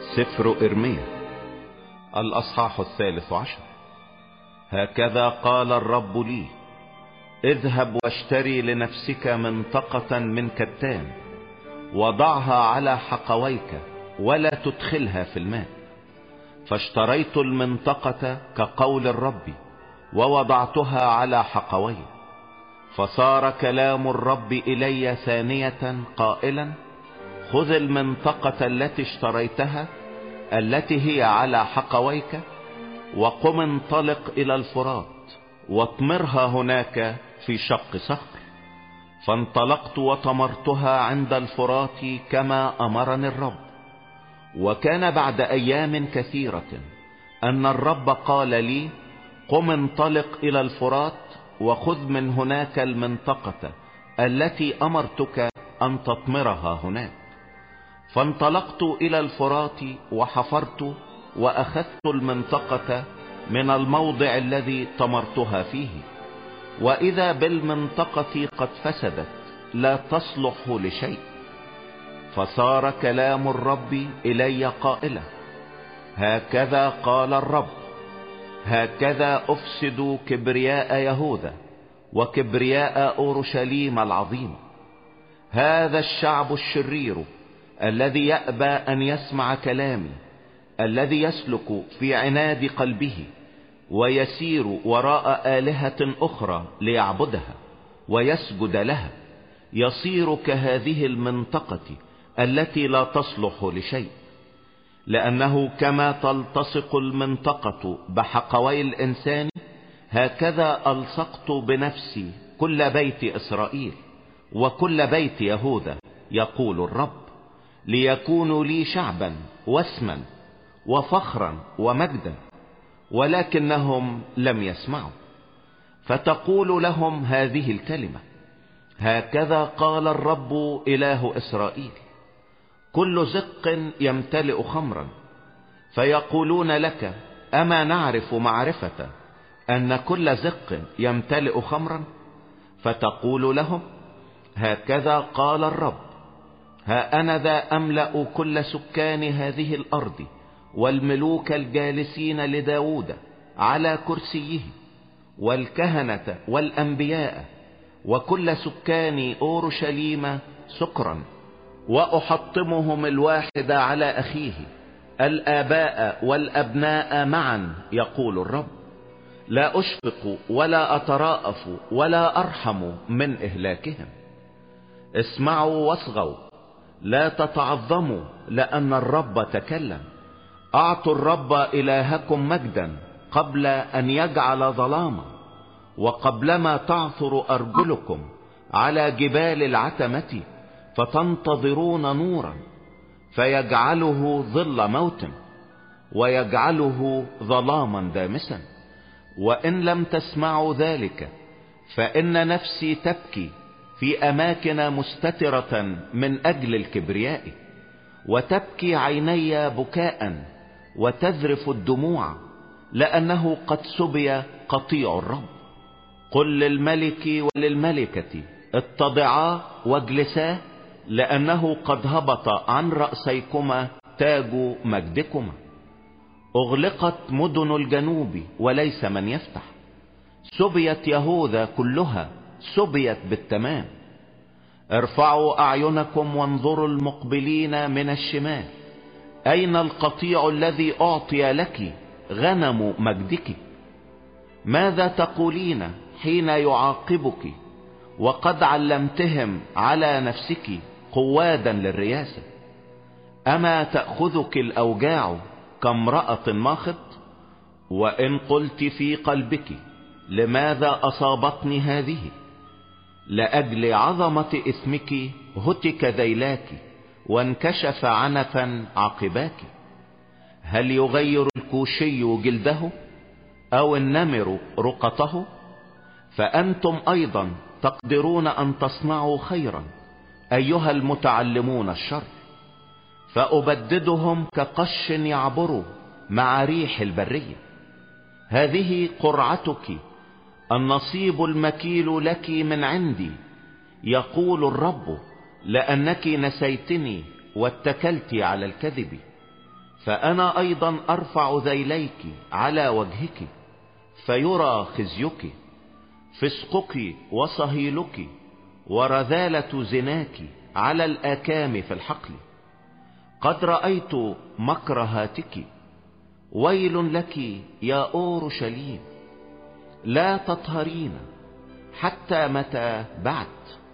سفر إرميا الأصحاح 13. هكذا قال الرب لي: اذهب واشتري لنفسك منطقة من كتان، وضعها على حقويك ولا تدخلها في الماء. فاشتريت المنطقة كقول الرب ووضعتها على حقوي. فصار كلام الرب إلي ثانية قائلا: خذ المنطقة التي اشتريتها التي هي على حقويك، وقم انطلق إلى الفرات واطمرها هناك في شق صخر. فانطلقت وطمرتها عند الفرات كما أمرني الرب. وكان بعد أيام كثيرة أن الرب قال لي: قم انطلق إلى الفرات وخذ من هناك المنطقة التي أمرتك أن تطمرها هناك. فانطلقت إلى الفرات وحفرت وأخذت المنطقة من الموضع الذي طمرتها فيه، وإذا بالمنطقة قد فسدت لا تصلح لشيء. فصار كلام الرب إلي قائلا: هكذا قال الرب: هكذا أفسد كبرياء يهوذا وكبرياء أورشليم العظيم. هذا الشعب الشرير الذي يأبى أن يسمع كلامي، الذي يسلك في عناد قلبه ويسير وراء آلهة أخرى ليعبدها ويسجد لها، يصير كهذه المنطقة التي لا تصلح لشيء. لأنه كما تلتصق المنطقة بحقوي الإنسان، هكذا ألصقت بنفسي كل بيت إسرائيل وكل بيت يهوذا، يقول الرب، ليكونوا لي شعبا واسما وفخرا ومجدا. ولكنهم لم يسمعوا. فتقول لهم هذه الكلمة: هكذا قال الرب إله إسرائيل: كل زق يمتلئ خمرا. فيقولون لك: أما نعرف معرفة أن كل زق يمتلئ خمرا؟ فتقول لهم: هكذا قال الرب: ها أنا ذا أملأ كل سكان هذه الأرض والملوك الجالسين لداود على كرسيه والكهنة والأنبياء وكل سكان أورشليم سكرا، وأحطمهم الواحد على أخيه، الآباء والأبناء معا، يقول الرب. لا أشفق ولا أتراءف ولا أرحم من إهلاكهم. اسمعوا واصغوا، لا تتعظموا، لأن الرب تكلم. أعطوا الرب إلهكم مجدا قبل أن يجعل ظلاما، وقبلما تعثر أرجلكم على جبال العتمة فتنتظرون نورا، فيجعله ظل موت ويجعله ظلاما دامسا. وإن لم تسمعوا ذلك فإن نفسي تبكي في أماكن مستترة من أجل الكبرياء، وتبكي عيني بكاء وتذرف الدموع، لأنه قد سبي قطيع الرب. قل للملك وللملكة: اتضعا واجلسا، لأنه قد هبط عن رأسيكما تاج مجدكما. أغلقت مدن الجنوب وليس من يفتح. سبيت يهوذا كلها، سبيت بالتمام. ارفعوا أعينكم وانظروا المقبلين من الشمال. أين القطيع الذي أعطي لك غنم مجدك؟ ماذا تقولين حين يعاقبك وقد علمتهم على نفسك قوادا للرياسة؟ أما تأخذك الأوجاع كامرأة ماخط؟ وإن قلت في قلبك: لماذا أصابتني هذه؟ لأجل عظمة إثمك هتك ذيلاك وانكشف عنفا عقباك. هل يغير الكوشي جلده أو النمر رقته؟ فأنتم أيضا تقدرون أن تصنعوا خيرا أيها المتعلمون الشر. فأبددهم كقش يعبر مع ريح البرية. هذه قرعتك، النصيب المكيل لك من عندي، يقول الرب، لأنك نسيتني واتكلت على الكذب. فأنا أيضا أرفع ذيليك على وجهك فيرى خزيك، فسقك وصهيلك ورذالة زناك على الآكام في الحقل. قد رأيت مكرهاتك، ويل لك يا أورشليم، لا تطهرين حتى متى بعد؟